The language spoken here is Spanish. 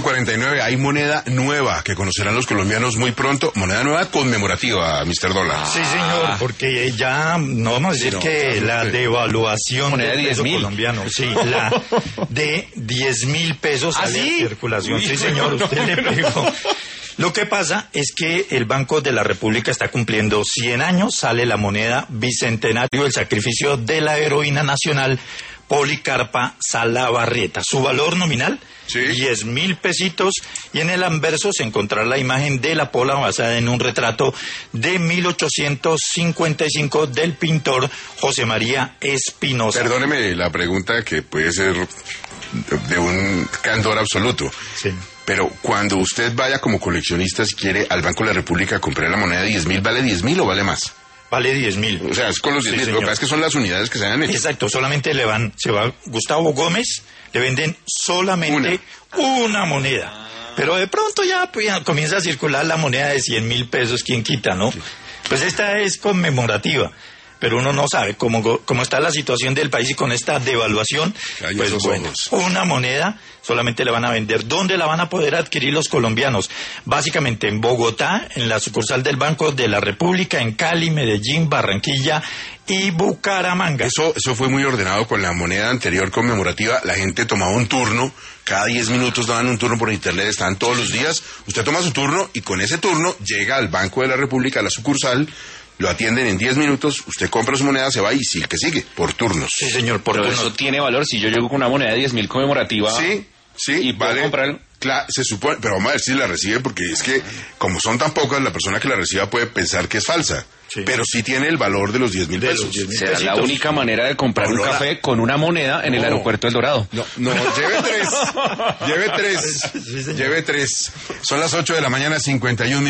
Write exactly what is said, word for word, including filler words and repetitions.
cuarenta y nueve, hay moneda nueva que conocerán los colombianos muy pronto, moneda nueva conmemorativa, mister Dólar. Sí, señor, porque ya no vamos a decir no, que no, la no, devaluación moneda del de peso diez mil colombiano, sí, la de diez mil pesos ¿Ah, sale sí? a circulación. Uy, Sí, señor, no, usted no, le no. pegó. Lo que pasa es que el Banco de la República está cumpliendo cien años, sale la moneda bicentenario del sacrificio de la heroína nacional Policarpa Salabarrieta. Su valor nominal, ¿sí? diez mil pesitos, y en el anverso se encontrará la imagen de la pola basada en un retrato de mil ochocientos cincuenta y cinco del pintor José María Espinosa. Perdóneme la pregunta que puede ser de un candor absoluto. Sí. Pero cuando usted vaya como coleccionista, si quiere, al Banco de la República a comprar la moneda de diez mil, ¿vale diez mil o vale más? Vale diez mil. O sea, es con los diez mil. Sí, Lo que señor. pasa es que son las unidades que se han hecho. Exacto, solamente le van, se va Gustavo Gómez, le venden solamente una, una moneda. Pero de pronto ya, pues, ya comienza a circular la moneda de cien mil pesos, ¿quién quita, no? Pues esta es conmemorativa. Pero uno no sabe cómo, cómo está la situación del país, y con esta devaluación, Calla pues esos bueno, ojos. una moneda solamente le van a vender. ¿Dónde la van a poder adquirir los colombianos? Básicamente en Bogotá, en la sucursal del Banco de la República, en Cali, Medellín, Barranquilla y Bucaramanga. Eso, eso fue muy ordenado con la moneda anterior conmemorativa. La gente tomaba un turno, cada diez minutos daban un turno por internet, estaban todos los días. Usted toma su turno y con ese turno llega al Banco de la República, a la sucursal, lo atienden en diez minutos, usted compra su moneda, se va y sí, que sigue, por turnos. Sí, señor, por Pero turnos. eso tiene valor. Si yo llego con una moneda de diez mil conmemorativa... Sí, sí, ¿Y puedo vale. comprar? Claro, se supone, pero vamos a ver si la recibe, porque es que, como son tan pocas, la persona que la reciba puede pensar que es falsa. Sí. Pero sí tiene el valor de los diez mil De los pesos. diez mil. Será la pesitos. única manera de comprar un Aurora. café con una moneda en el No. aeropuerto del Dorado. No, no, lleve tres. Lleve tres. Sí, señor. Lleve tres. Son las ocho de la mañana, cincuenta y un minutos.